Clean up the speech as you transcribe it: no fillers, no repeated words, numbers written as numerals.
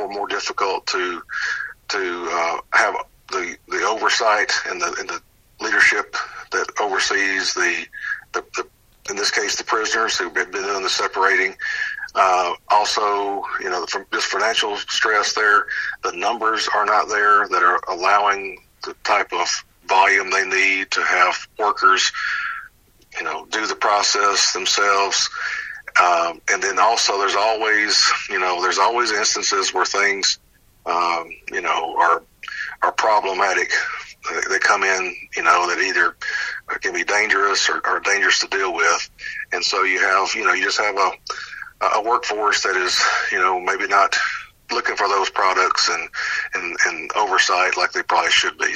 more difficult to have the oversight and the leadership that oversees the in this case the prisoners who've been doing the separating. Also, from just financial stress there, the numbers are not there that are allowing the type of volume they need to have workers, do the process themselves. And then also there's always instances where things, are problematic. They come in, that either can be dangerous or dangerous to deal with. And so you just have a workforce that is, maybe not looking for those products and oversight like they probably should be.